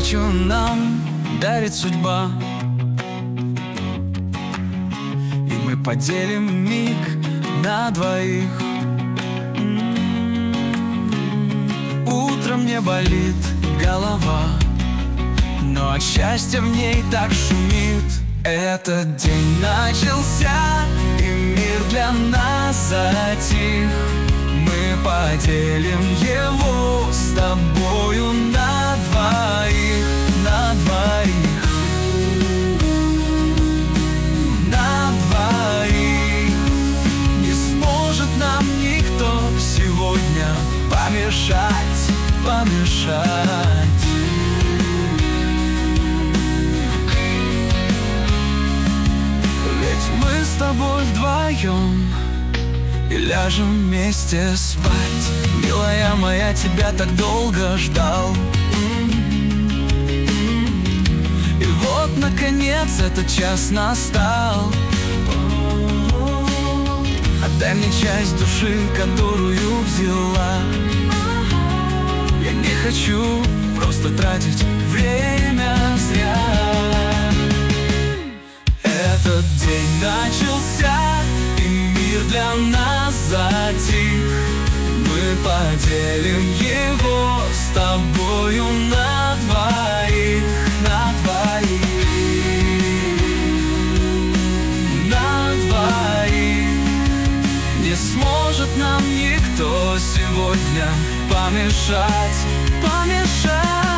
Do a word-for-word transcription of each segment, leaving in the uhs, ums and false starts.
ночью нам дарит судьба, и мы поделим миг на двоих. М-м-м. Утром не болит голова, но от счастья в ней так шумит. Этот день начался, и мир для нас затих. Мы поделим его с тобою на двоих, на двоих, на двоих. Не сможет нам никто сегодня помешать, помешать. Ведь мы с тобой вдвоем и ляжем вместе спать. Милая моя, тебя так долго ждал. И вот, наконец, этот час настал. Отдай мне часть души, которую взяла. Я не хочу просто тратить время зря. Этот день начался, и мир для нас затих. Мы поделим его с тобою на двоих, на двоих, на двоих. Не сможет нам никто сегодня помешать, помешать.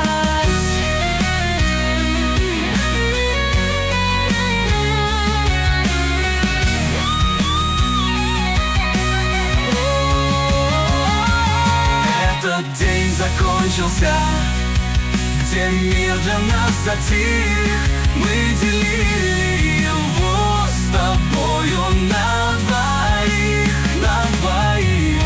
Этот день закончился, где мир для нас затих. Мы делили его с тобою на двоих, на двоих.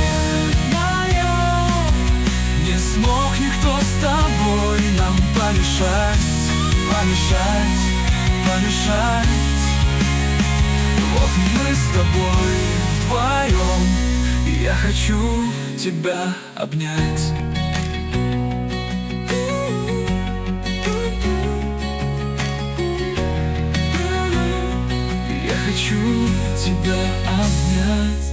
Не смог никто с тобой нам помешать, помешать, помешать. Вот мы с тобой вдвоем, и я хочу тебя обнять. Я хочу тебя обнять.